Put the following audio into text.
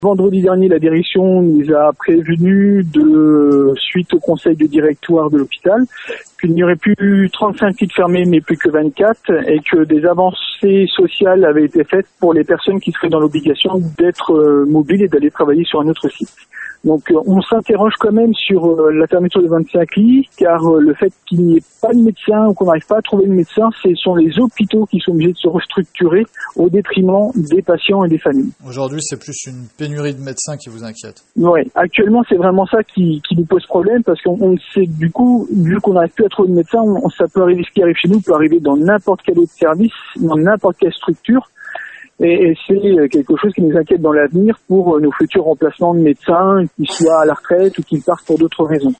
Vendredi dernier, la direction nous a prévenu suite au conseil de directoire de l'hôpital, qu'il n'y aurait plus 35 sites fermés, mais plus que 24, et que des avancées sociales avaient été faites pour les personnes qui seraient dans l'obligation d'être mobiles et d'aller travailler sur un autre site. Donc on s'interroge quand même sur la fermeture de 25 lits, car le fait qu'il n'y ait pas de médecin ou qu'on n'arrive pas à trouver de médecin, ce sont les hôpitaux qui sont obligés de se restructurer au détriment des patients et des familles. Aujourd'hui, c'est plus une pénurie de médecins qui vous inquiète. Oui, actuellement c'est vraiment ça qui nous pose problème, parce qu'on sait que du coup, vu qu'on n'arrive plus à trouver de médecin, ça peut arriver, ce qui arrive chez nous peut arriver dans n'importe quel autre service, dans n'importe quelle structure. Et c'est quelque chose qui nous inquiète dans l'avenir pour nos futurs remplacements de médecins, qu'ils soient à la retraite ou qu'ils partent pour d'autres raisons.